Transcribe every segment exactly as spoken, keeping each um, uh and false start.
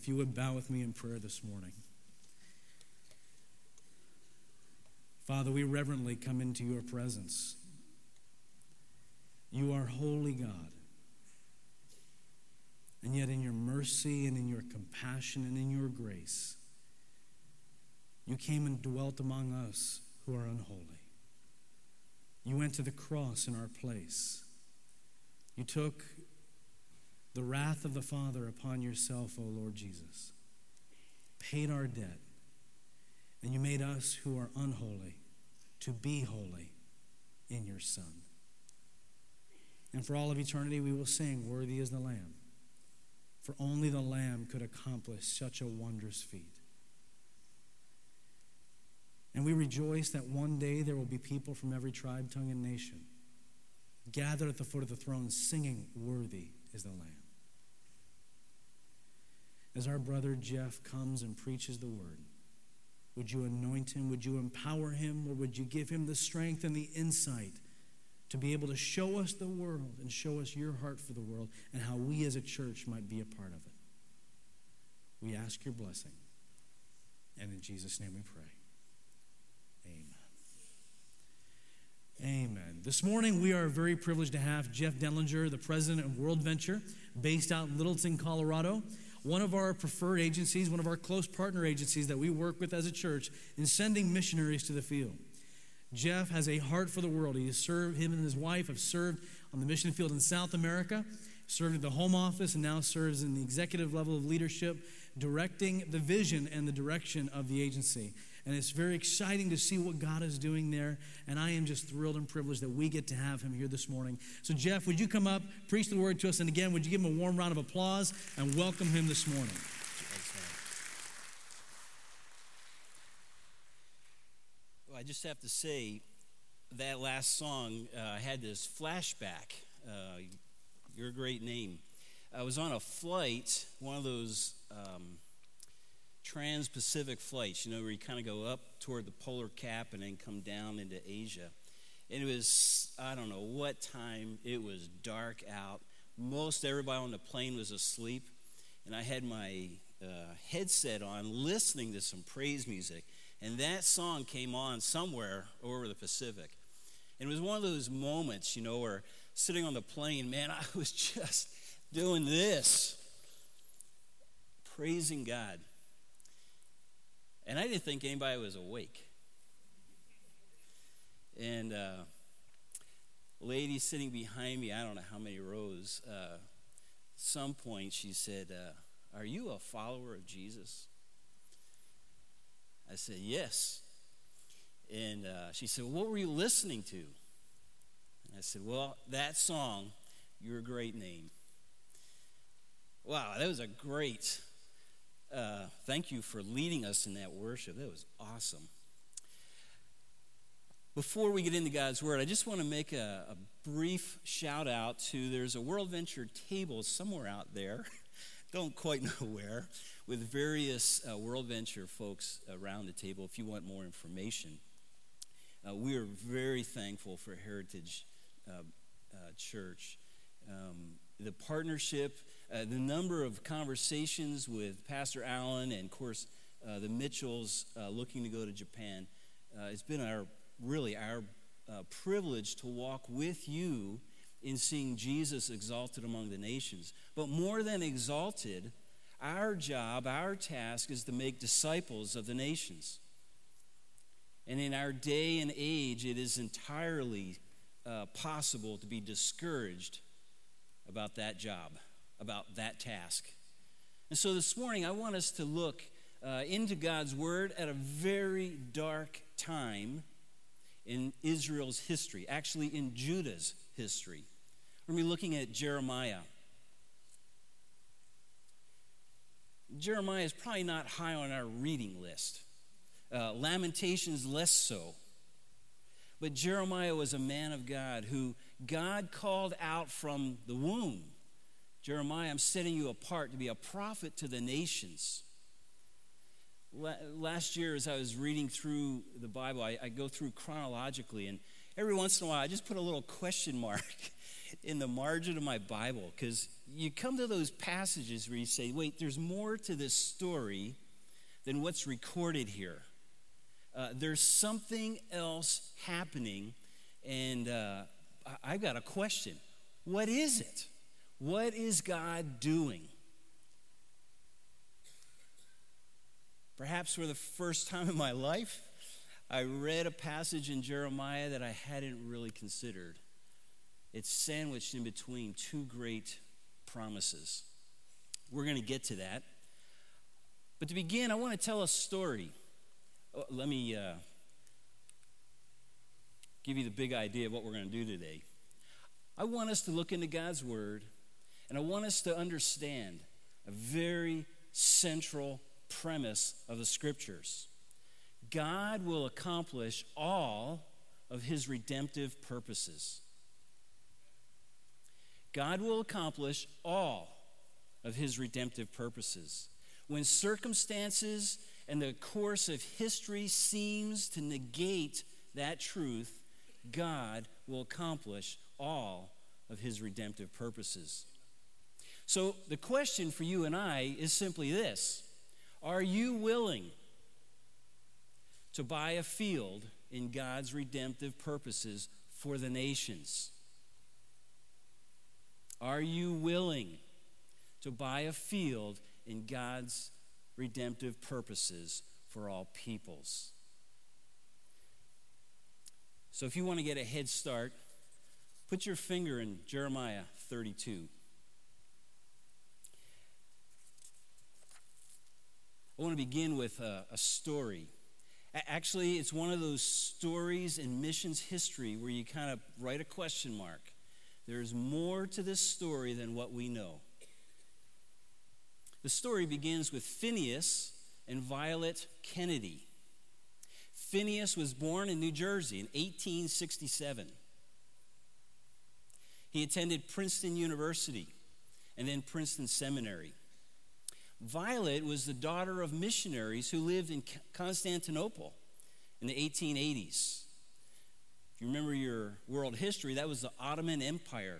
if you would bow with me in prayer this morning. Father, we reverently come into your presence. You are holy God. And yet in your mercy and in your compassion and in your grace, you came and dwelt among us who are unholy. You went to the cross in our place. You took the wrath of the Father upon yourself, O Lord Jesus, paid our debt, and you made us who are unholy to be holy in your Son. And for all of eternity we will sing, "Worthy is the Lamb," for only the Lamb could accomplish such a wondrous feat. And we rejoice that one day there will be people from every tribe, tongue, and nation gathered at the foot of the throne singing, "Worthy is the Lamb." As our brother Jeff comes and preaches the word, would you anoint him? Would you empower him? Or would you give him the strength and the insight to be able to show us the world and show us your heart for the world and how we as a church might be a part of it? We ask your blessing. And in Jesus' name we pray. Amen. Amen. This morning we are very privileged to have Jeff Denlinger, the president of World Venture, based out in Littleton, Colorado. One of our preferred agencies, one of our close partner agencies that we work with as a church in sending missionaries to the field. Jeff has a heart for the world. He has served, him and his wife have served on the mission field in South America, served at the home office, and now serves in the executive level of leadership, directing the vision and the direction of the agency. And it's very exciting to see what God is doing there. And I am just thrilled and privileged that we get to have him here this morning. So Jeff, would you come up, preach the word to us? And again, would you give him a warm round of applause and welcome him this morning? Well, I just have to say, that last song, uh, I had this flashback. Uh, your great name. I was on a flight, one of those um, trans-Pacific flights, you know, where you kind of go up toward the polar cap and then come down into Asia. And it was, I don't know what time, it was dark out. Most everybody on the plane was asleep. And I had my uh, headset on listening to some praise music. And that song came on somewhere over the Pacific. And it was one of those moments, you know, where sitting on the plane, man, I was just doing this, praising God. And I didn't think anybody was awake. And uh, lady sitting behind me, I don't know how many rows, uh, some point she said, uh, "Are you a follower of Jesus?" I said, "Yes." And uh, she said, "What were you listening to?" And I said, "Well, that song, Your Great Name." Wow, that was a great Uh, thank you for leading us in that worship. That was awesome. Before we get into God's Word, I just want to make a, a brief shout out to, there's a World Venture table somewhere out there, don't quite know where, with various uh, World Venture folks around the table if you want more information. Uh, we are very thankful for Heritage uh, uh, Church. Um, the partnership, uh, the number of conversations with Pastor Allen and, of course, uh, the Mitchells uh, looking to go to Japan. Uh, it's been our really our uh, privilege to walk with you in seeing Jesus exalted among the nations. But more than exalted, our job, our task is to make disciples of the nations. And in our day and age, it is entirely uh, possible to be discouraged about that job, about that task. And so this morning, I want us to look uh, into God's Word at a very dark time in Israel's history, actually in Judah's history. We're going to be looking at Jeremiah. Jeremiah is probably not high on our reading list. Uh, Lamentations less so. But Jeremiah was a man of God who God called out from the womb. Jeremiah, I'm setting you apart to be a prophet to the nations. Last year, as I was reading through the Bible, I, I go through chronologically, and every once in a while, I just put a little question mark in the margin of my Bible, because you come to those passages where you say, wait, there's more to this story than what's recorded here. Uh, there's something else happening, and uh, I, I got a question. What is it? What is God doing? Perhaps for the first time in my life, I read a passage in Jeremiah that I hadn't really considered. It's sandwiched in between two great promises. We're going to get to that. But to begin, I want to tell a story. Oh, let me uh, give you the big idea of what we're going to do today. I want us to look into God's Word, and I want us to understand a very central premise of the Scriptures. God will accomplish all of His redemptive purposes. God will accomplish all of His redemptive purposes. When circumstances and the course of history seems to negate that truth, God will accomplish all of His redemptive purposes. So the question for you and I is simply this: are you willing to buy a field in God's redemptive purposes for the nations? Are you willing to buy a field in God's redemptive purposes for all peoples? So if you want to get a head start, put your finger in Jeremiah thirty-two. I want to begin with a, a story. Actually, it's one of those stories in missions history where you kind of write a question mark. There's more to this story than what we know. The story begins with Phineas and Violet Kennedy. Phineas was born in New Jersey in eighteen sixty-seven. He attended Princeton University and then Princeton Seminary. Violet was the daughter of missionaries who lived in Constantinople in the eighteen eighties. If you remember your world history, that was the Ottoman Empire.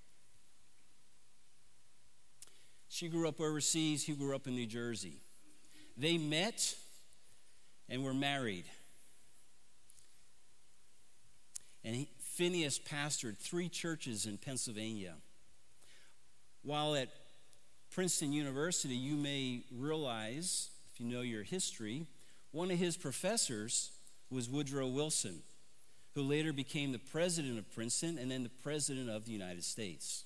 She grew up overseas, he grew up in New Jersey. They met and were married. And he, Phineas pastored three churches in Pennsylvania. While at Princeton University, you may realize, if you know your history, one of his professors was Woodrow Wilson, who later became the president of Princeton and then the president of the United States.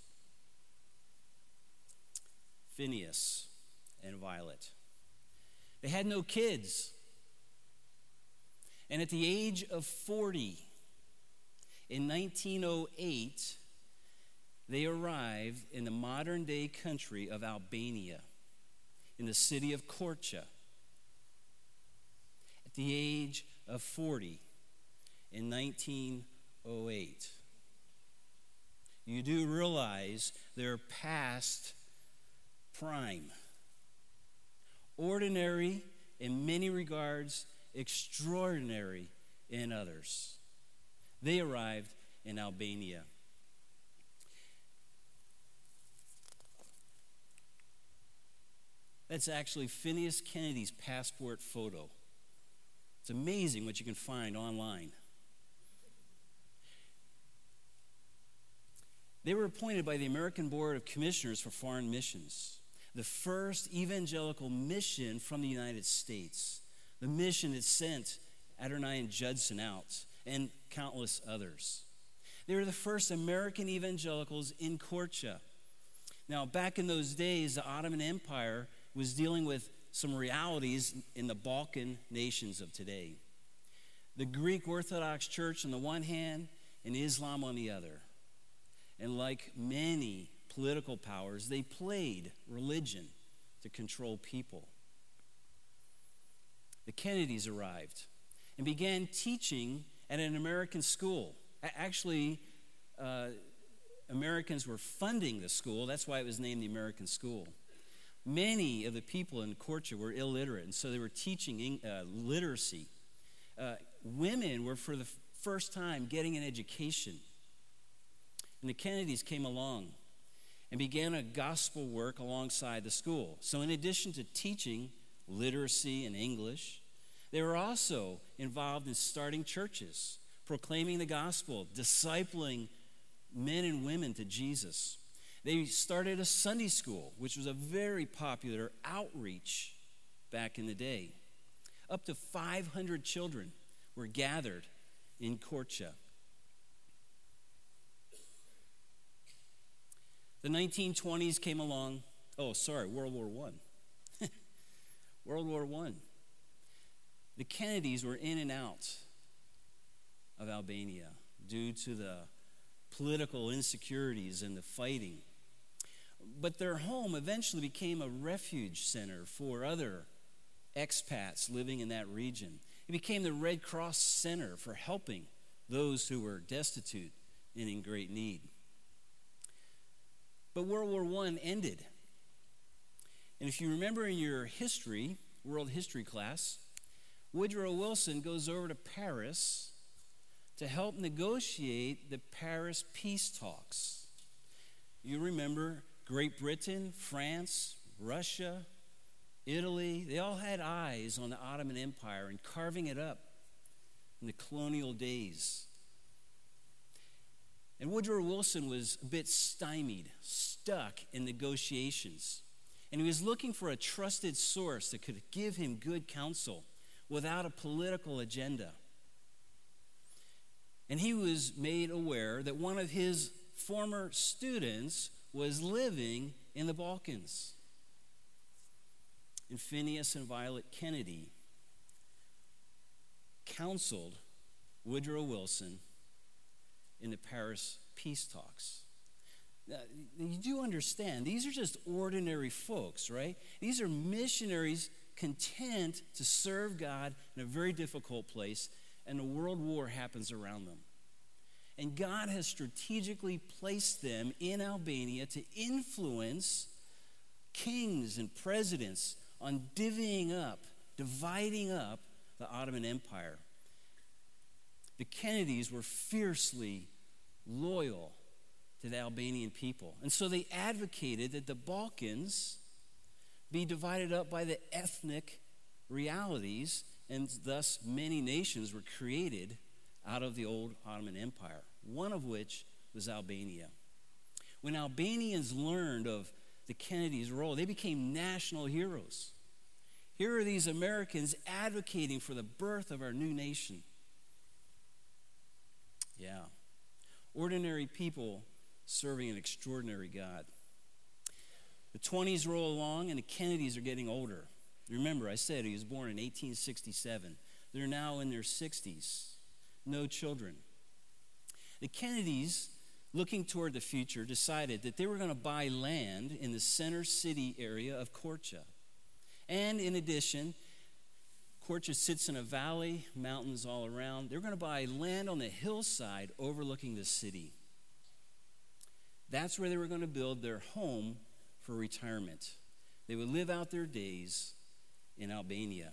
Phineas and Violet. They had no kids. And at the age of forty, in nineteen oh eight, they arrived in the modern-day country of Albania, in the city of Korça. At the age of forty, in nineteen oh eight. You do realize they're past prime. Ordinary in many regards, extraordinary in others. They arrived in Albania. That's actually Phineas Kennedy's passport photo. It's amazing what you can find online. They were appointed by the American Board of Commissioners for Foreign Missions, the first evangelical mission from the United States, the mission that sent Adoniram Judson out and countless others. They were the first American evangelicals in Korça. Now, back in those days, the Ottoman Empire was dealing with some realities in the Balkan nations of today. The Greek Orthodox Church on the one hand and Islam on the other. And like many political powers, they played religion to control people. The Kennedys arrived and began teaching at an American school. Actually, uh, Americans were funding the school. That's why it was named the American School. Many of the people in Korça were illiterate, and so they were teaching uh, literacy. Uh, women were, for the f- first time, getting an education. And the Kennedys came along, and began a gospel work alongside the school. So in addition to teaching literacy and English, they were also involved in starting churches, proclaiming the gospel, discipling men and women to Jesus. They started a Sunday school, which was a very popular outreach back in the day. Up to five hundred children were gathered in Korcha. The nineteen twenties came along. Oh, sorry, World War One. World War One. The Kennedys were in and out of Albania due to the political insecurities and the fighting. But their home eventually became a refuge center for other expats living in that region. It became the Red Cross Center for helping those who were destitute and in great need. But World War One ended. And if you remember in your history, world history class, Woodrow Wilson goes over to Paris to help negotiate the Paris peace talks. You remember Great Britain, France, Russia, Italy, they all had eyes on the Ottoman Empire and carving it up in the colonial days. And Woodrow Wilson was a bit stymied, stuck in negotiations. And he was looking for a trusted source that could give him good counsel without a political agenda. And he was made aware that one of his former students was living in the Balkans. And Phineas and Violet Kennedy counseled Woodrow Wilson in the Paris peace talks. Now, you do understand, these are just ordinary folks, right? These are missionaries content to serve God in a very difficult place, and a world war happens around them. And God has strategically placed them in Albania to influence kings and presidents on divvying up, dividing up the Ottoman Empire. The Kennedys were fiercely loyal to the Albanian people. And so they advocated that the Balkans be divided up by the ethnic realities, and thus many nations were created out of the old Ottoman Empire, one of which was Albania. When Albanians learned of the Kennedys' role, they became national heroes. Here are these Americans advocating for the birth of our new nation. Yeah. Ordinary people serving an extraordinary God. The twenties roll along and the Kennedys are getting older. Remember, I said he was born in eighteen sixty-seven. They're now in their sixties. No children. The Kennedys, looking toward the future, decided that they were going to buy land in the center city area of Korcha. And in addition, Korcha sits in a valley, mountains all around. They're going to buy land on the hillside overlooking the city. That's where they were going to build their home for retirement. They would live out their days in Albania.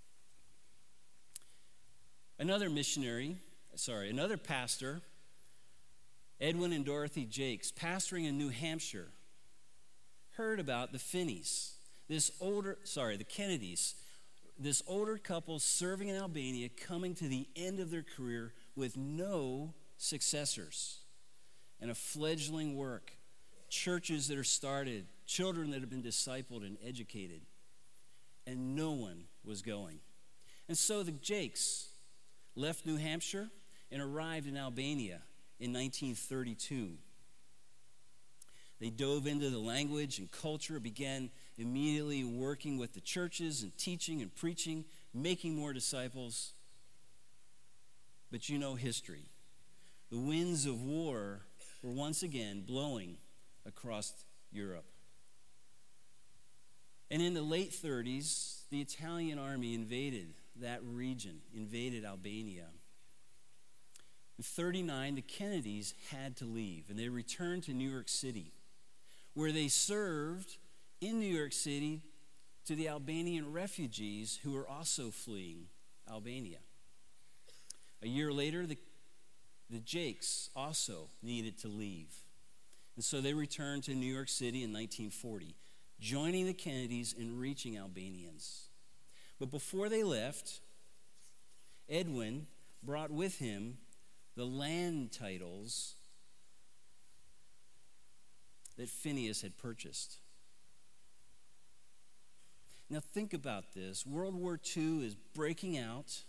Another missionary, sorry, another pastor, Edwin and Dorothy Jakes, pastoring in New Hampshire, heard about the Finneys, this older, sorry, the Kennedys, this older couple serving in Albania, coming to the end of their career with no successors, and a fledgling work, churches that are started, children that have been discipled and educated, and no one was going. And so the Jakes left New Hampshire and arrived in Albania in nineteen thirty-two. They dove into the language and culture, began immediately working with the churches and teaching and preaching, making more disciples. But you know history. The winds of war were once again blowing across Europe. And in the late thirties, the Italian army invaded that region, invaded Albania. In thirty-nine, the Kennedys had to leave, and they returned to New York City, where they served in New York City to the Albanian refugees who were also fleeing Albania. A year later, the, the Jakes also needed to leave. And so they returned to New York City in nineteen forty, joining the Kennedys and reaching Albanians. But before they left, Edwin brought with him the land titles that Phineas had purchased. Now think about this. World War Two is breaking out.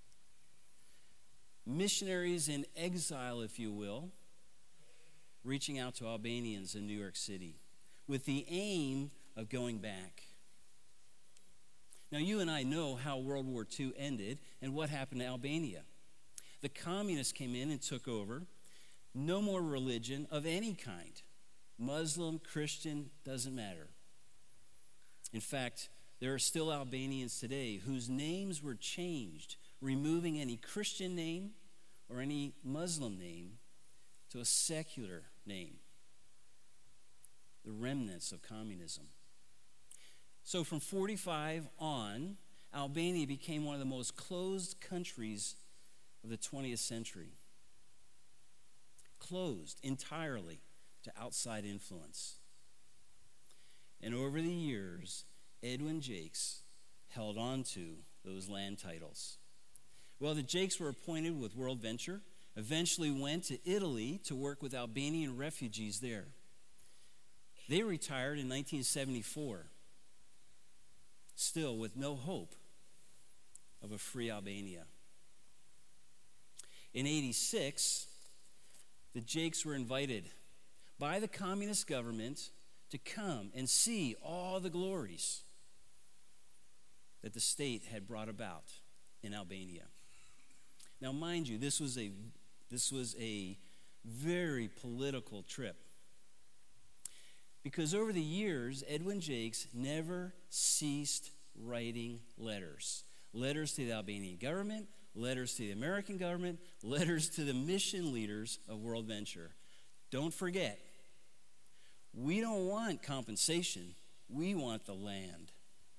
Missionaries in exile, if you will, reaching out to Albanians in New York City with the aim of going back. Now, you and I know how World War Two ended and what happened to Albania. The communists came in and took over. No more religion of any kind. Muslim, Christian, doesn't matter. In fact, there are still Albanians today whose names were changed, removing any Christian name or any Muslim name to a secular name. The remnants of communism. So from forty-five on, Albania became one of the most closed countries of the twentieth century. Closed entirely to outside influence. And over the years, Edwin Jakes held on to those land titles. Well, the Jakes were appointed with World Venture, eventually went to Italy to work with Albanian refugees there. They retired in nineteen seventy-four, still with no hope of a free Albania. In eighty-six, the Jakes were invited by the communist government to come and see all the glories that the state had brought about in Albania. Now, mind you, this was a this was a very political trip. Because over the years, Edwin Jakes never ceased writing letters. Letters to the Albanian government, letters to the American government, letters to the mission leaders of World Venture. Don't forget, we don't want compensation, we want the land.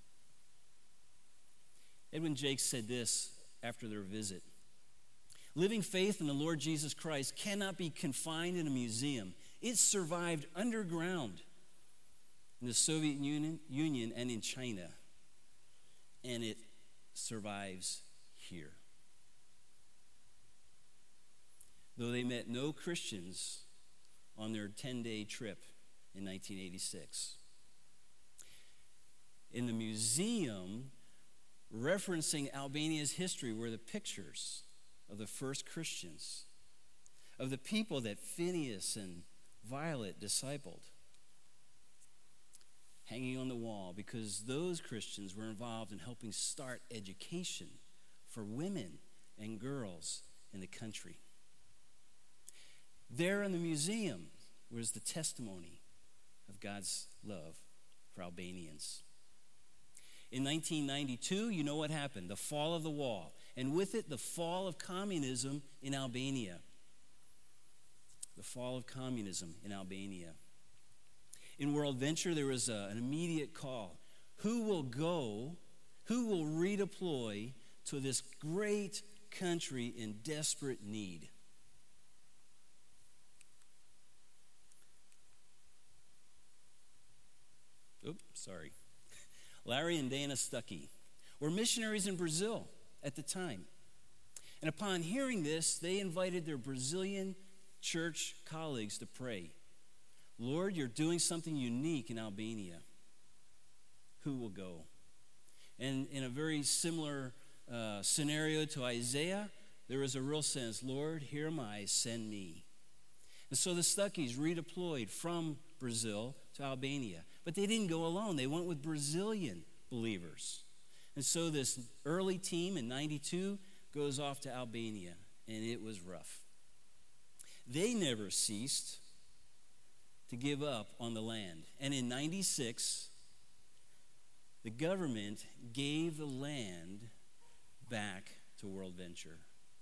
Edwin Jakes said this after their visit. Living faith in the Lord Jesus Christ cannot be confined in a museum. It survived underground in the Soviet Union, Union and in China. And it survives here. Though they met no Christians on their ten-day trip in nineteen eighty-six. In the museum, referencing Albania's history, were the pictures of the first Christians, of the people that Phineas and Violet discipled, hanging on the wall, because those Christians were involved in helping start education for women and girls in the country. There in the museum was the testimony of God's love for Albanians. In nineteen ninety-two, you know what happened? The fall of the wall, and with it, the fall of communism in Albania. The fall of communism in Albania. In World Venture, there was a, an immediate call. Who will go, who will redeploy to this great country in desperate need? Oops, sorry. Larry and Dana Stuckey were missionaries in Brazil at the time. And upon hearing this, they invited their Brazilian church colleagues to pray. Lord, you're doing something unique in Albania. Who will go? And in a very similar uh, scenario to Isaiah, there was a real sense, Lord, here am I, send me. And so the Stuckeys redeployed from Brazil to Albania. But they didn't go alone. They went with Brazilian believers. And so this early team in ninety-two goes off to Albania, and it was rough. They never ceased to give up on the land. And in ninety-six, the government gave the land back to World Venture.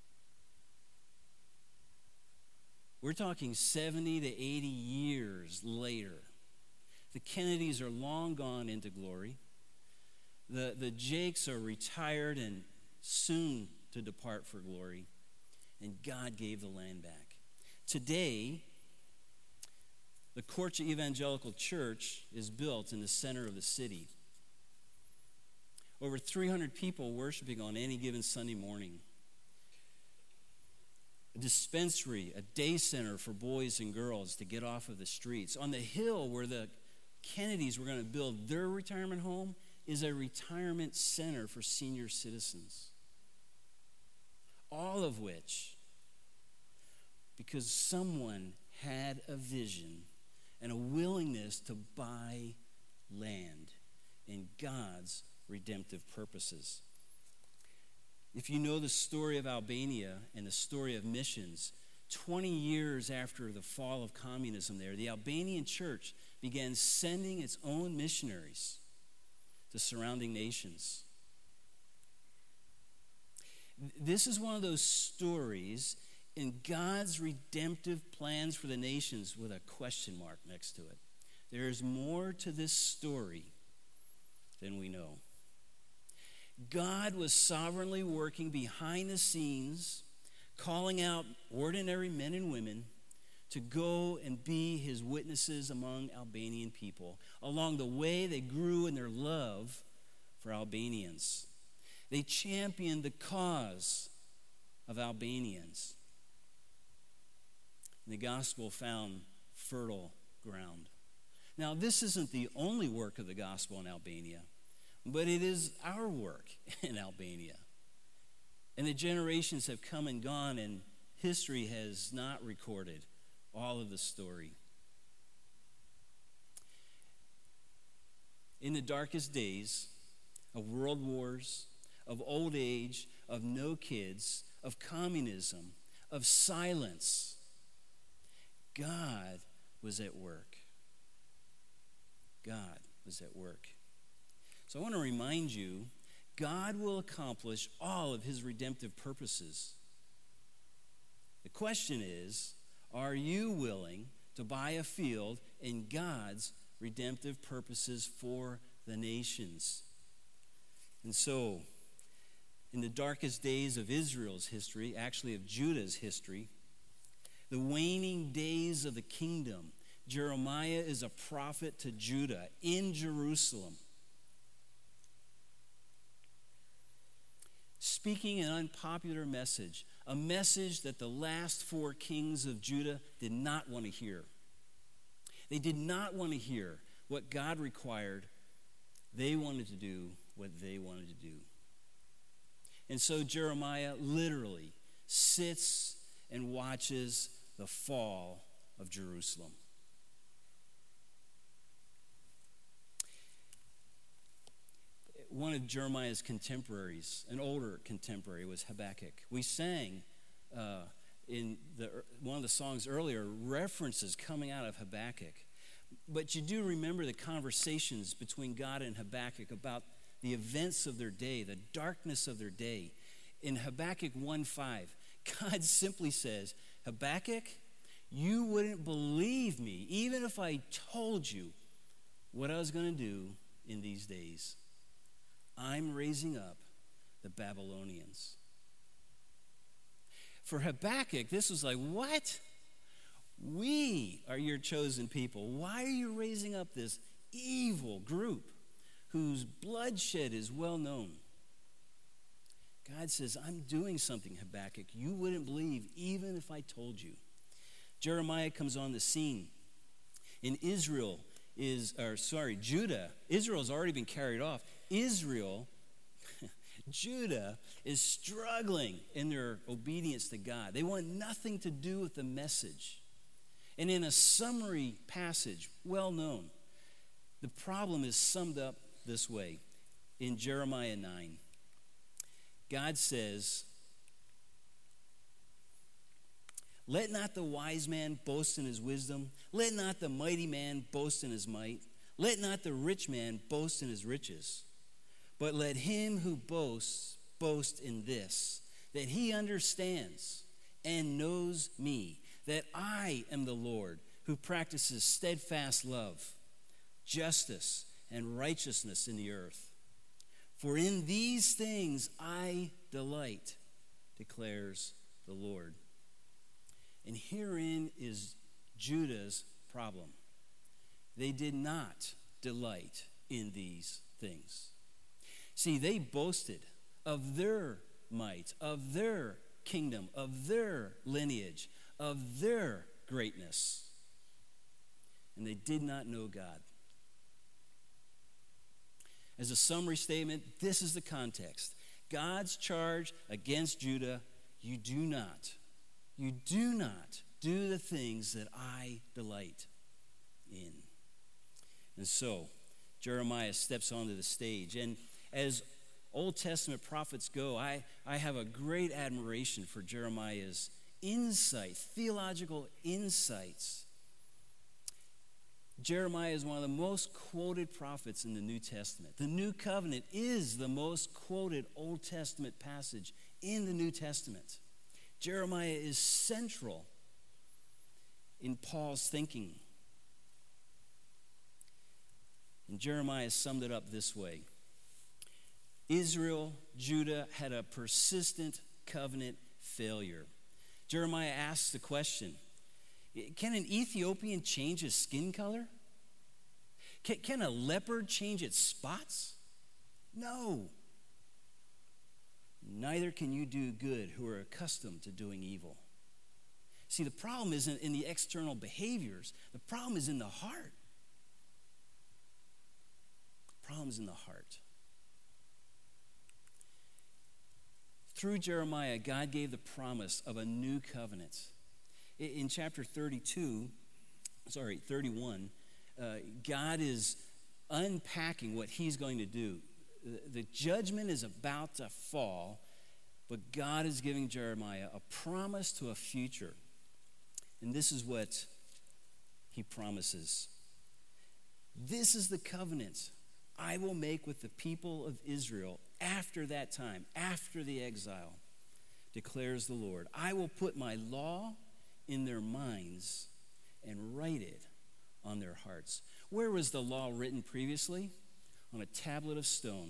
We're talking seventy to eighty years later. The Kennedys are long gone into glory. The, the Jakes are retired and soon to depart for glory. And God gave the land back. Today, the Korcha Evangelical Church is built in the center of the city. Over three hundred people worshiping on any given Sunday morning. A dispensary, a day center for boys and girls to get off of the streets. On the hill where the Kennedys were going to build their retirement home is a retirement center for senior citizens. All of which, because someone had a vision and a willingness to buy land in God's redemptive purposes. If you know the story of Albania and the story of missions, twenty years after the fall of communism there, the Albanian church began sending its own missionaries to surrounding nations. This is one of those stories in God's redemptive plans for the nations with a question mark next to it. There is more to this story than we know. God was sovereignly working behind the scenes, calling out ordinary men and women to go and be his witnesses among Albanian people. Along the way, they grew in their love for Albanians. They championed the cause of Albanians. And the gospel found fertile ground. Now, this isn't the only work of the gospel in Albania, but it is our work in Albania. And the generations have come and gone, and history has not recorded all of the story. In the darkest days of world wars, of old age, of no kids, of communism, of silence, God was at work. God was at work. So I want to remind you, God will accomplish all of his redemptive purposes. The question is, are you willing to buy a field in God's redemptive purposes for the nations? And so, in the darkest days of Israel's history, actually of Judah's history, the waning days of the kingdom, Jeremiah is a prophet to Judah in Jerusalem, speaking an unpopular message, a message that the last four kings of Judah did not want to hear. They did not want to hear what God required. They wanted to do what they wanted to do. And so Jeremiah literally sits and watches the fall of Jerusalem. One of Jeremiah's contemporaries, an older contemporary, was Habakkuk. We sang uh, in the, one of the songs earlier references coming out of Habakkuk. But you do remember the conversations between God and Habakkuk about the events of their day, the darkness of their day. In Habakkuk one five, God simply says, Habakkuk, you wouldn't believe me even if I told you what I was going to do in these days. I'm raising up the Babylonians. For Habakkuk, this was like, what? We are your chosen people. Why are you raising up this evil group whose bloodshed is well known? God says, I'm doing something, Habakkuk. You wouldn't believe even if I told you. Jeremiah comes on the scene. In Israel is, or sorry, Judah, Israel's already been carried off. Israel, Judah is struggling in their obedience to God. They want nothing to do with the message. And in a summary passage, well known, the problem is summed up this way in Jeremiah nine. God says, let not the wise man boast in his wisdom. Let not the mighty man boast in his might. Let not the rich man boast in his riches. But let him who boasts boast in this, that he understands and knows me, that I am the Lord who practices steadfast love, justice, and righteousness in the earth. For in these things I delight, declares the Lord. And herein is Judah's problem. they did not delight in these things. See, they boasted of their might, of their kingdom, of their lineage, of their greatness. And they did not know God. As a summary statement, this is the context. God's charge against Judah: you do not, you do not do the things that I delight in. And so, Jeremiah steps onto the stage. And as Old Testament prophets go, I, I have a great admiration for Jeremiah's insight, theological insights. Jeremiah is one of the most quoted prophets in the New Testament. The New Covenant is the most quoted Old Testament passage in the New Testament. Jeremiah is central in Paul's thinking. And Jeremiah summed it up this way: Israel, Judah had a persistent covenant failure. Jeremiah asks the question, can an Ethiopian change his skin color? Can, can a leopard change its spots? No. Neither can you do good who are accustomed to doing evil. See, the problem isn't in the external behaviors. The problem is in the heart. The problem is in the heart. Through Jeremiah, God gave the promise of a new covenant. In chapter thirty-two, sorry, thirty-one, uh, God is unpacking what he's going to do. The judgment is about to fall, but God is giving Jeremiah a promise to a future. And this is what he promises. This is the covenant I will make with the people of Israel after that time, after the exile, declares the Lord. I will put my law in their minds and write it on their hearts. Where was the law written previously? On a tablet of stone.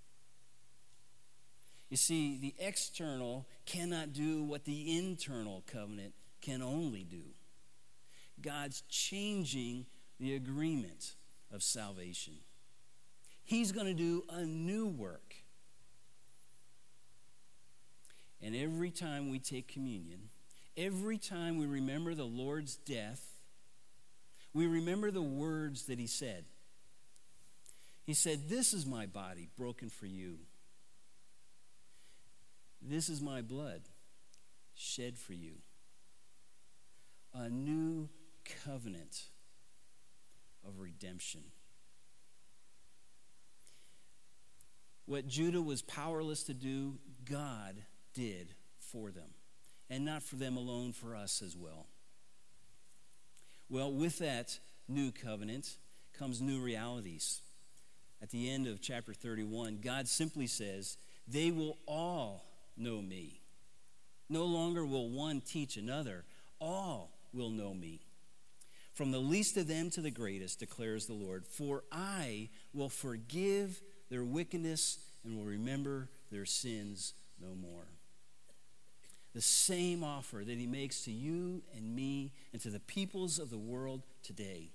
You see, the external cannot do what the internal covenant can only do. God's changing the agreement of salvation. He's going to do a new work. And every time we take communion, every time we remember the Lord's death, we remember the words that he said. He said, "This is my body broken for you. This is my blood shed for you." A new covenant of redemption. What Judah was powerless to do, God did for them. And not for them alone, for us as well. Well, with that new covenant comes new realities. At the end of chapter thirty-one, God simply says, "They will all know me." No longer will one teach another. All will know me. From the least of them to the greatest, declares the Lord, for I will forgive their wickedness and will remember their sins no more. The same offer that he makes to you and me and to the peoples of the world today.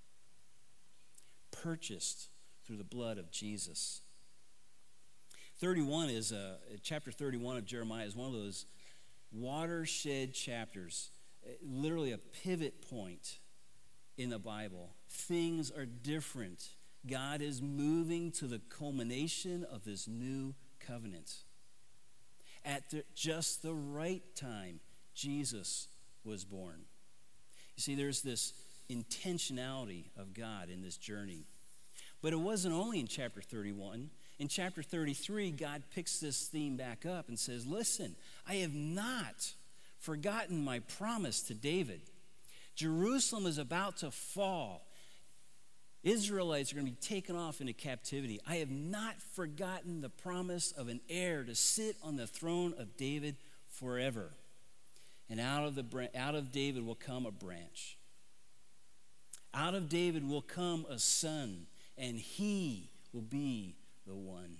Purchased through the blood of Jesus. thirty-one is a, chapter thirty-one of Jeremiah is one of those watershed chapters, literally a pivot point in the Bible. Things are different. God is moving to the culmination of this new covenant. At the, just the right time, Jesus was born. You see, there's this intentionality of God in this journey. But it wasn't only in chapter thirty-one. In chapter thirty-three, God picks this theme back up and says, listen, I have not forgotten my promise to David. Jerusalem is about to fall. Israelites are going to be taken off into captivity. I have not forgotten the promise of an heir to sit on the throne of David forever. And out of, the, out of David will come a branch. Out of David will come a son, and he will be the one.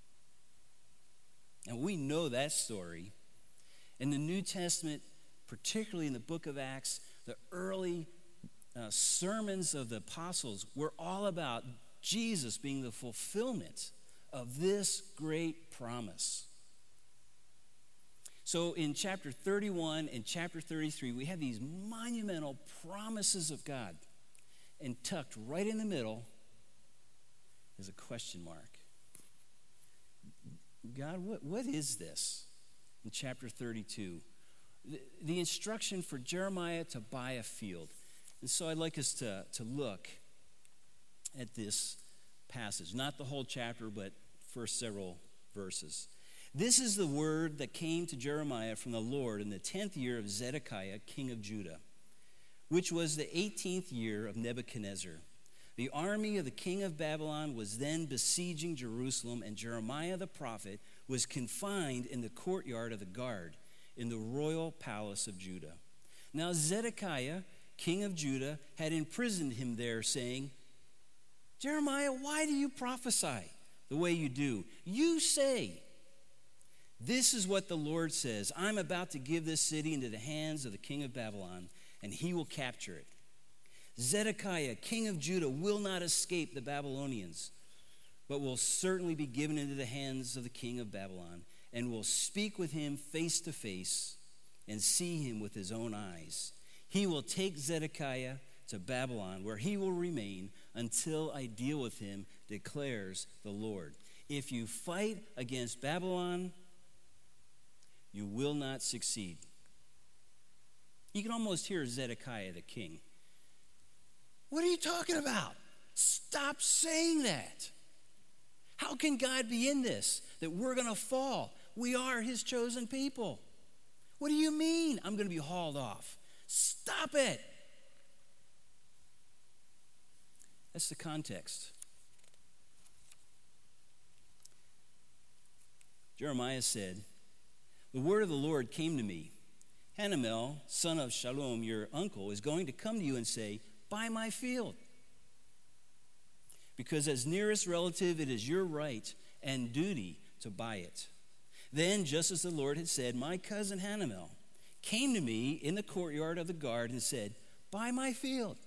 And we know that story. In the New Testament, particularly in the book of Acts, the early uh, sermons of the apostles were all about Jesus being the fulfillment of this great promise. So in chapter thirty-one and chapter thirty-three, we have these monumental promises of God. And tucked right in the middle is a question mark. God, what, what is this? In chapter thirty-two, the, the instruction for Jeremiah to buy a field. And so I'd like us to, to look at this passage. Not the whole chapter, but first several verses. This is the word that came to Jeremiah from the Lord in the tenth year of Zedekiah, king of Judah, which was the eighteenth year of Nebuchadnezzar. The army of the king of Babylon was then besieging Jerusalem, and Jeremiah the prophet was confined in the courtyard of the guard in the royal palace of Judah. Now Zedekiah, king of Judah, had imprisoned him there, saying, Jeremiah, why do you prophesy the way you do? You say, this is what the Lord says, I'm about to give this city into the hands of the king of Babylon, and he will capture it. Zedekiah, king of Judah, will not escape the Babylonians, but will certainly be given into the hands of the king of Babylon, and will speak with him face to face and see him with his own eyes. He will take Zedekiah to Babylon, where he will remain until I deal with him, declares the Lord. If you fight against Babylon, you will not succeed. You can almost hear Zedekiah the king. What are you talking about? Stop saying that. How can God be in this, that we're going to fall? We are his chosen people. What do you mean I'm going to be hauled off? Stop it. That's the context. Jeremiah said, the word of the Lord came to me. Hanamel, son of Shalom, your uncle, is going to come to you and say, buy my field. Because as nearest relative, it is your right and duty to buy it. Then, just as the Lord had said, my cousin Hanamel came to me in the courtyard of the guard and said, buy my field.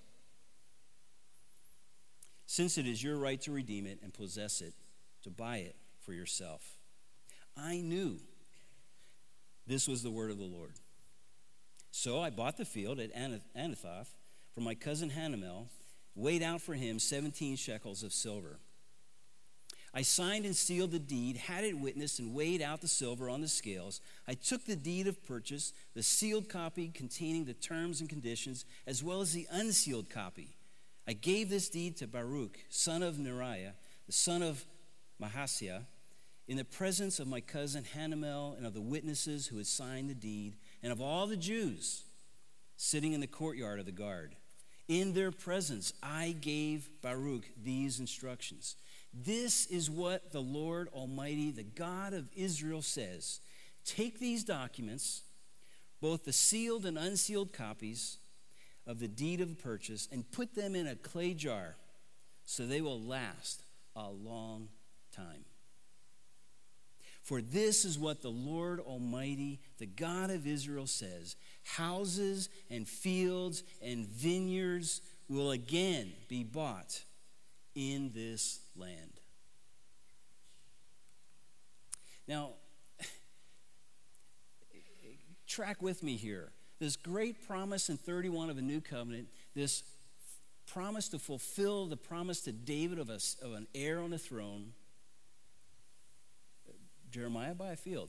Since it is your right to redeem it and possess it, to buy it for yourself. I knew this was the word of the Lord. So I bought the field at Anathoth from my cousin Hanamel, weighed out for him seventeen shekels of silver. I signed and sealed the deed, had it witnessed, and weighed out the silver on the scales. I took the deed of purchase, the sealed copy containing the terms and conditions, as well as the unsealed copy. I gave this deed to Baruch, son of Neriah, the son of Mahasiah, in the presence of my cousin Hanamel and of the witnesses who had signed the deed, and of all the Jews sitting in the courtyard of the guard. In their presence, I gave Baruch these instructions. This is what the Lord Almighty, the God of Israel, says. Take these documents, both the sealed and unsealed copies of the deed of purchase, and put them in a clay jar so they will last a long time. For this is what the Lord Almighty, the God of Israel, says. Houses and fields and vineyards will again be bought in this land. Now, track with me here. This great promise in thirty-one of a new covenant, this promise to fulfill the promise to David of, a, of an heir on the throne. Jeremiah, buy a field.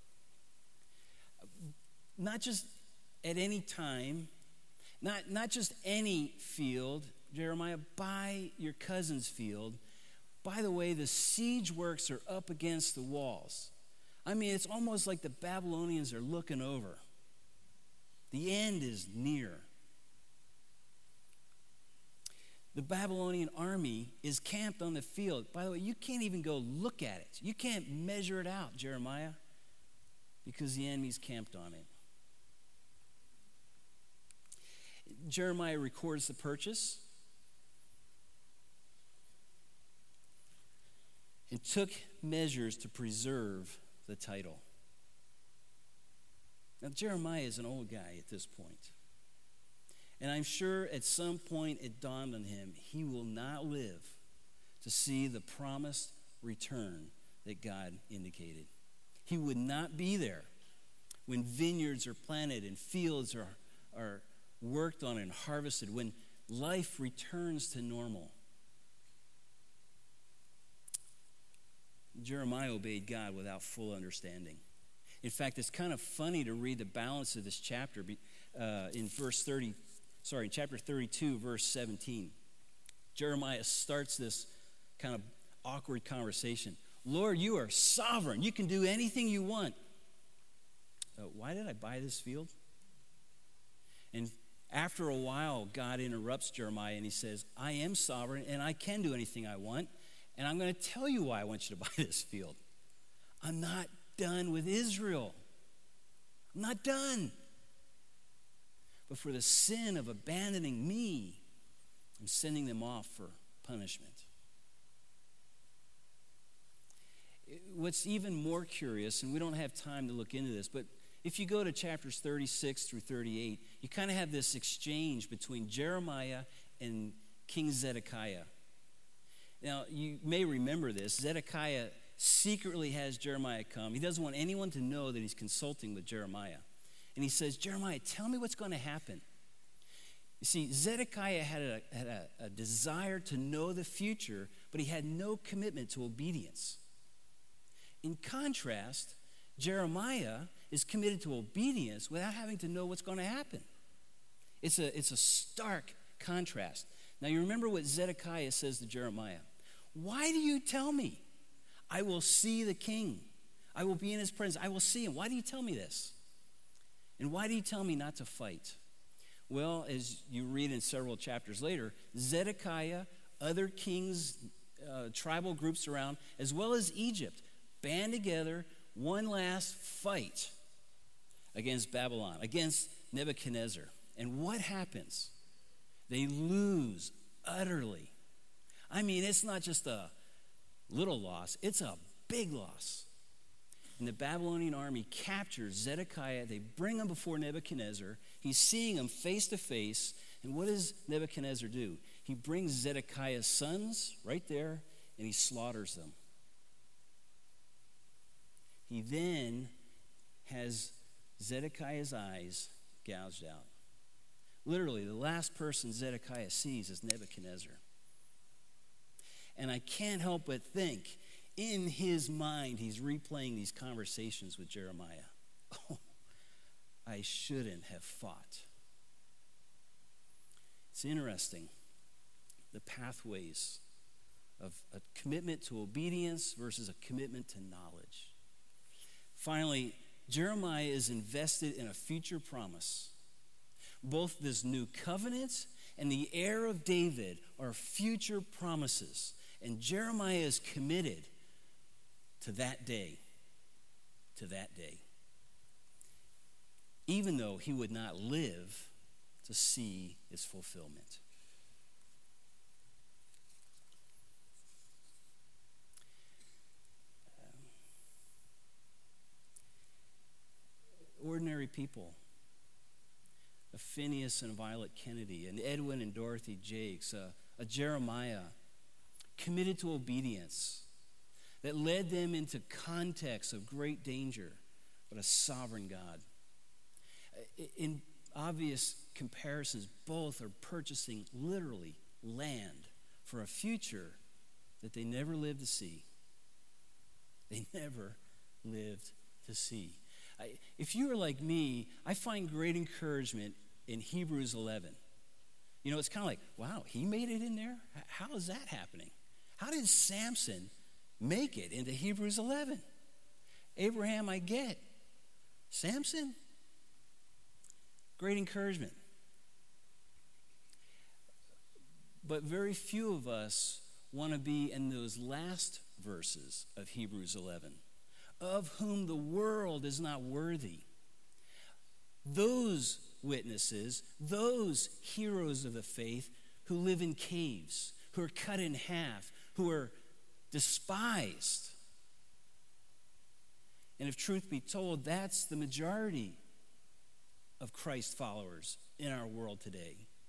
Not just at any time, not, not just any field. Jeremiah, buy your cousin's field. By the way, the siege works are up against the walls. I mean, it's almost like the Babylonians are looking over. The end is near. The Babylonian army is camped on the field. By the way, you can't even go look at it. You can't measure it out, Jeremiah, because the enemy's camped on it. Jeremiah records the purchase and took measures to preserve the title. Now, Jeremiah is an old guy at this point. And I'm sure at some point it dawned on him, he will not live to see the promised return that God indicated. He would not be there when vineyards are planted and fields are, are worked on and harvested, when life returns to normal. Jeremiah obeyed God without full understanding. In fact, it's kind of funny to read the balance of this chapter uh, in verse thirty, sorry, in chapter thirty-two, verse seventeen. Jeremiah starts this kind of awkward conversation. Lord, you are sovereign. You can do anything you want. Uh, why did I buy this field? And after a while, God interrupts Jeremiah and he says, I am sovereign and I can do anything I want. And I'm going to tell you why I want you to buy this field. I'm not done with Israel. I'm not done. But for the sin of abandoning me, I'm sending them off for punishment. What's even more curious, and we don't have time to look into this, but if you go to chapters thirty-six through thirty-eight, you kind of have this exchange between Jeremiah and King Zedekiah. Now, you may remember this. Zedekiah secretly has Jeremiah come. He doesn't want anyone to know that he's consulting with Jeremiah. And he says, Jeremiah, tell me what's going to happen. You see, Zedekiah had, a, had a, a desire to know the future, but he had no commitment to obedience. In contrast, Jeremiah is committed to obedience without having to know what's going to happen. It's a, it's a stark contrast. Now, you remember what Zedekiah says to Jeremiah. Why do you tell me? I will see the king. I will be in his presence. I will see him. Why do you tell me this? And why do you tell me not to fight? Well, as you read in several chapters later, Zedekiah, other kings, uh, tribal groups around, as well as Egypt, band together one last fight against Babylon, against Nebuchadnezzar. And what happens? They lose utterly. I mean, it's not just a little loss, it's a big loss. And the Babylonian army captures Zedekiah. They bring him before Nebuchadnezzar. He's seeing him face to face. And what does Nebuchadnezzar do? He brings Zedekiah's sons right there, and he slaughters them. He then has Zedekiah's eyes gouged out. Literally, the last person Zedekiah sees is Nebuchadnezzar. And I can't help but think, in his mind, he's replaying these conversations with Jeremiah. Oh, I shouldn't have fought. It's interesting, the pathways of a commitment to obedience versus a commitment to knowledge. Finally, Jeremiah is invested in a future promise. Both this new covenant and the heir of David are future promises. And Jeremiah is committed to that day, to that day, even though he would not live to see its fulfillment. Um, ordinary people, a Phineas and Violet Kennedy, an Edwin and Dorothy Jakes, a, a Jeremiah, committed to obedience that led them into contexts of great danger, but a sovereign God. In obvious comparisons, both are purchasing literally land for a future that they never lived to see. They never lived to see. I, if you are like me, I find great encouragement in Hebrews eleven. You know, it's kind of like, wow, he made it in there? How is that happening? How did Samson make it into Hebrews eleven? Abraham, I get. Samson? Great encouragement. But very few of us want to be in those last verses of Hebrews eleven, of whom the world is not worthy. Those witnesses, those heroes of the faith who live in caves, who are cut in half, who are despised. And if truth be told, that's the majority of Christ followers in our world today.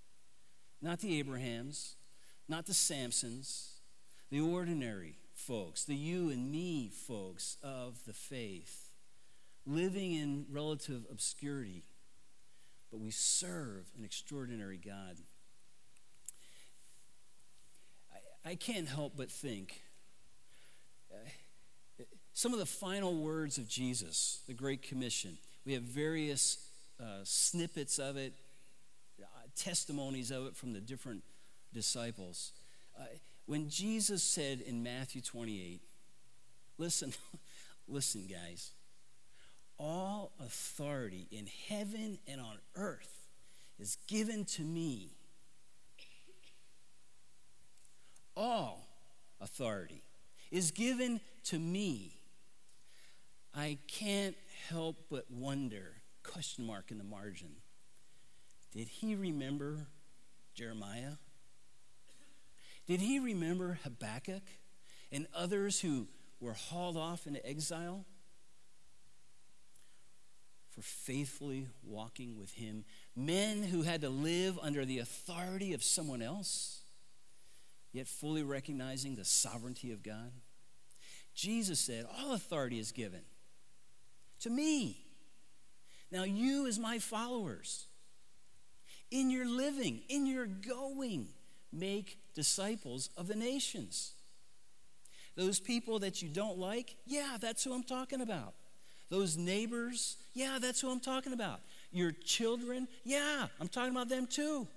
Not the Abrahams, not the Samsons, the ordinary folks, the you and me folks of the faith, living in relative obscurity, but we serve an extraordinary God. I, I can't help but think uh, some of the final words of Jesus, the Great Commission. We have various uh, snippets of it, uh, testimonies of it from the different disciples. Uh, when Jesus said in Matthew twenty-eight, listen, listen, guys, all authority in heaven and on earth is given to me. All authority is given to me. I can't help but wonder, question mark in the margin, did he remember Jeremiah? Did he remember Habakkuk and others who were hauled off into exile for faithfully walking with him? Men who had to live under the authority of someone else, yet fully recognizing the sovereignty of God. Jesus said, all authority is given to me. Now you as my followers, in your living, in your going, make disciples of the nations. Those people that you don't like, yeah, that's who I'm talking about. Those neighbors, yeah, that's who I'm talking about. Your children, yeah, I'm talking about them too.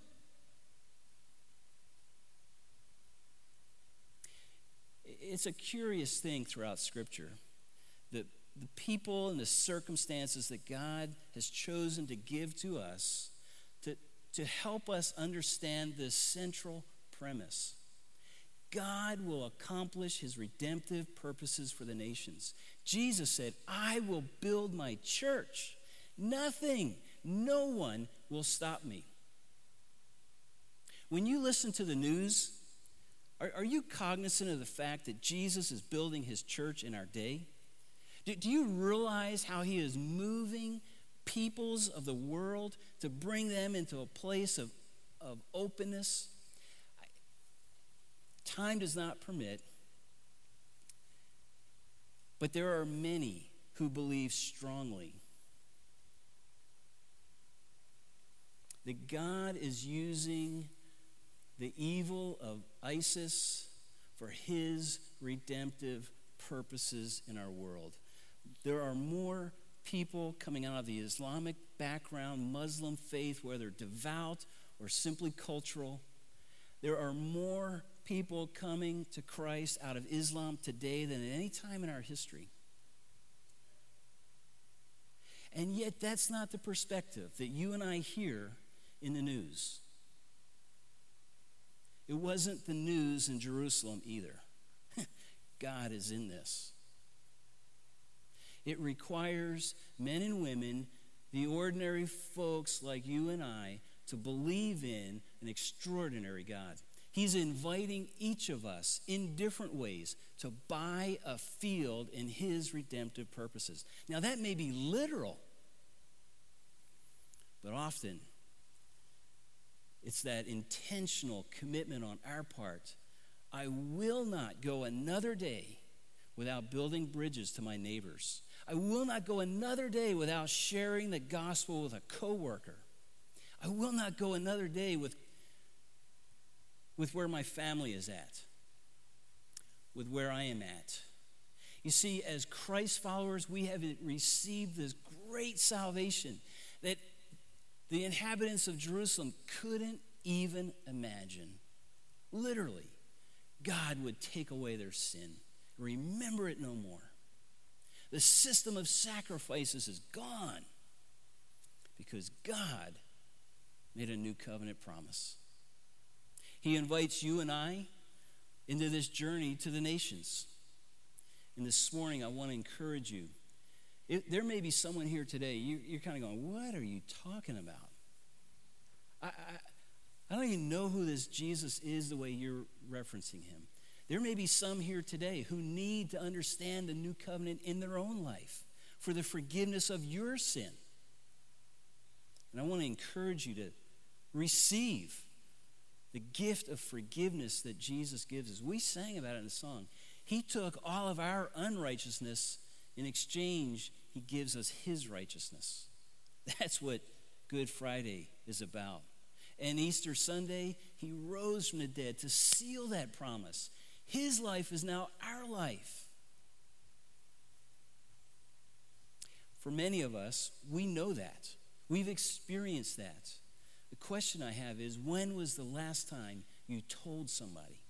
It's a curious thing throughout Scripture that the people and the circumstances that God has chosen to give to us to, to help us understand this central premise. God will accomplish his redemptive purposes for the nations. Jesus said, I will build my church. Nothing, no one will stop me. When you listen to the news, are, are you cognizant of the fact that Jesus is building his church in our day? Do, do you realize how he is moving peoples of the world to bring them into a place of, of openness? Time does not permit, but there are many who believe strongly that God is using the evil of ISIS for his redemptive purposes in our world. There are more people coming out of the Islamic background, Muslim faith, whether devout or simply cultural. There are more people coming to Christ out of Islam today than at any time in our history. And yet that's not the perspective that you and I hear in the news. It wasn't the news in Jerusalem either. God is in this. It requires men and women, the ordinary folks like you and I, to believe in an extraordinary God. He's inviting each of us in different ways to buy a field in his redemptive purposes. Now, that may be literal, but often it's that intentional commitment on our part. I will not go another day without building bridges to my neighbors. I will not go another day without sharing the gospel with a coworker. I will not go another day with with where my family is at, with where I am at. You see, as Christ followers, we have received this great salvation that the inhabitants of Jerusalem couldn't even imagine. Literally, God would take away their sin, remember it no more. The system of sacrifices is gone because God made a new covenant promise. He invites you and I into this journey to the nations. And this morning, I want to encourage you. It, there may be someone here today, you, you're kind of going, what are you talking about? I, I, I don't even know who this Jesus is the way you're referencing him. There may be some here today who need to understand the new covenant in their own life for the forgiveness of your sin. And I want to encourage you to receive the gift of forgiveness that Jesus gives us. We sang about it in the song. He took all of our unrighteousness. In exchange, he gives us his righteousness. That's what Good Friday is about. And Easter Sunday, he rose from the dead to seal that promise. His life is now our life. For many of us, we know that. We've experienced that. The question I have is, when was the last time you told somebody?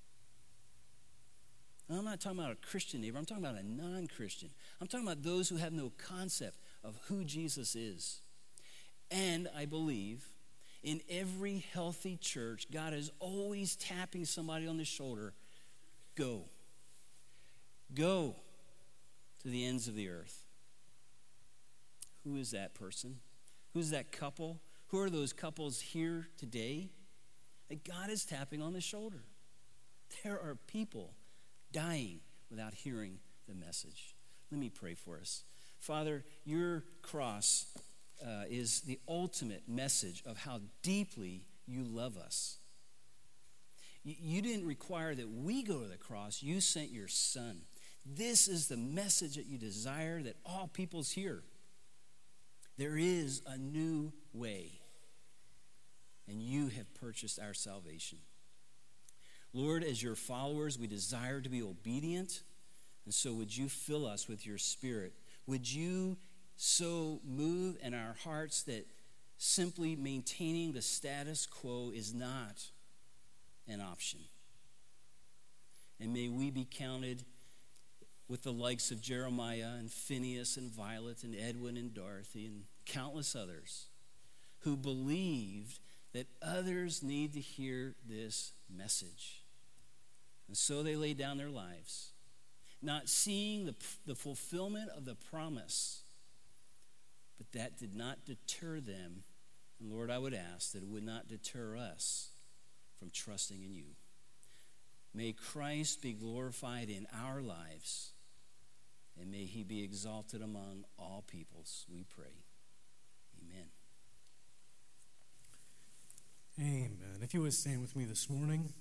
And I'm not talking about a Christian neighbor. I'm talking about a non-Christian. I'm talking about those who have no concept of who Jesus is. And I believe in every healthy church, God is always tapping somebody on the shoulder. Go. Go to the ends of the earth. Who is that person? Who's that couple? Who are those couples here today that God is tapping on the shoulder? There are people dying without hearing the message. Let me pray for us. Father, your cross uh, is the ultimate message of how deeply you love us. You, you didn't require that we go to the cross. You sent your son. This is the message that you desire that all peoples hear. There is a new way, and you have purchased our salvation. Lord, as your followers, we desire to be obedient, and so would you fill us with your Spirit? Would you so move in our hearts that simply maintaining the status quo is not an option? And may we be counted with the likes of Jeremiah and Phineas and Violet and Edwin and Dorothy and countless others who believed that others need to hear this message. And so they laid down their lives, not seeing the, the fulfillment of the promise. But that did not deter them. And Lord, I would ask that it would not deter us from trusting in you. May Christ be glorified in our lives, and may he be exalted among all peoples, we pray. Amen. Amen. If you would stand with me this morning.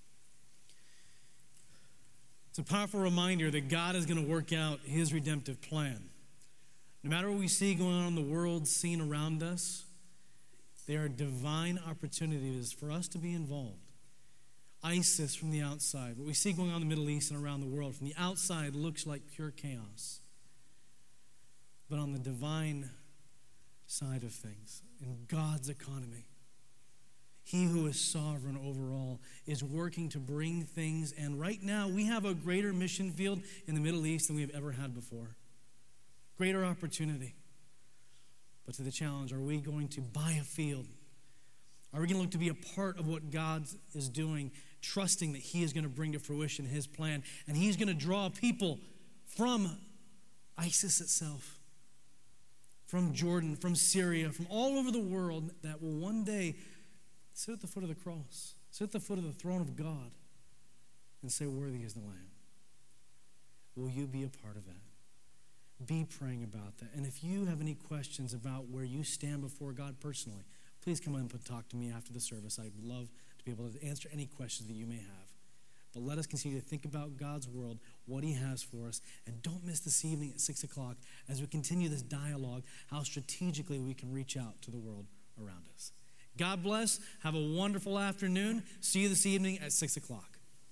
It's a powerful reminder that God is going to work out his redemptive plan. No matter what we see going on in the world, scene around us, there are divine opportunities for us to be involved. ISIS from the outside, what we see going on in the Middle East and around the world, from the outside looks like pure chaos. But on the divine side of things, in God's economy, he who is sovereign over all is working to bring things. And right now, we have a greater mission field in the Middle East than we have ever had before. Greater opportunity. But to the challenge, are we going to buy a field? Are we going to look to be a part of what God is doing, trusting that he is going to bring to fruition his plan? And he's going to draw people from ISIS itself, from Jordan, from Syria, from all over the world that will one day sit at the foot of the cross, sit at the foot of the throne of God and say, worthy is the Lamb. Will you be a part of that? Be praying about that. And if you have any questions about where you stand before God personally, please come on and talk to me after the service. I'd love to be able to answer any questions that you may have. But let us continue to think about God's world, what he has for us. And don't miss this evening at six o'clock as we continue this dialogue, how strategically we can reach out to the world around us. God bless. Have a wonderful afternoon. See you this evening at six o'clock.